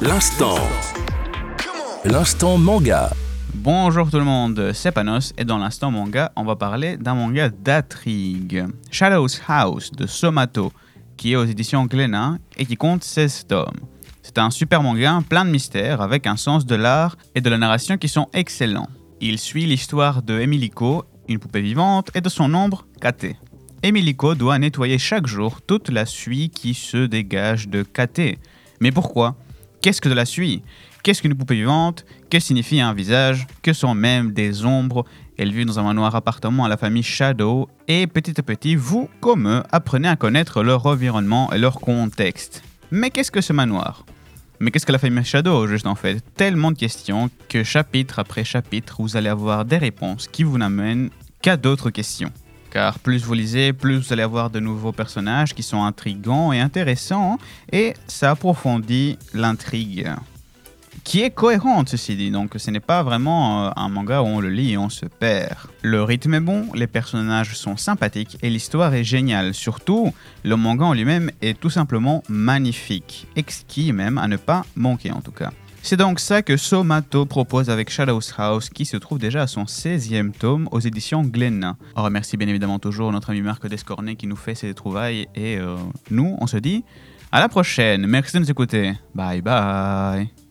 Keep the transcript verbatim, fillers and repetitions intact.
L'instant. L'instant manga. Bonjour tout le monde, c'est Panos et dans l'instant manga, on va parler d'un manga d'intrigue, Shadow's House de Somato, qui est aux éditions Glénat et qui compte seize tomes. C'est un super manga plein de mystères avec un sens de l'art et de la narration qui sont excellents. Il suit l'histoire de Emiliko, une poupée vivante, et de son ombre, Kate. Emiliko doit nettoyer chaque jour toute la suie qui se dégage de Kate. Mais pourquoi ? Qu'est-ce que de la suie ? Qu'est-ce qu'une poupée vivante ? Que signifie un visage ? Que sont même des ombres ? Elle vit dans un manoir appartement à la famille Shadow et petit à petit, vous, comme eux, apprenez à connaître leur environnement et leur contexte. Mais qu'est-ce que ce manoir ? Mais qu'est-ce que la famille Shadow, juste en fait ? Tellement de questions que chapitre après chapitre, vous allez avoir des réponses qui vous n'amènent qu'à d'autres questions. Car plus vous lisez, plus vous allez avoir de nouveaux personnages qui sont intrigants et intéressants, et ça approfondit l'intrigue. Qui est cohérente, ceci dit, donc ce n'est pas vraiment euh, un manga où on le lit et on se perd. Le rythme est bon, les personnages sont sympathiques et l'histoire est géniale. Surtout, le manga en lui-même est tout simplement magnifique, exquis même à ne pas manquer en tout cas. C'est donc ça que Somato propose avec Shadow's House, qui se trouve déjà à son seizième tome aux éditions Glénat. On remercie bien évidemment toujours notre ami Marc Descornet qui nous fait ses trouvailles et euh, nous, on se dit à la prochaine. Merci de nous écouter. Bye bye.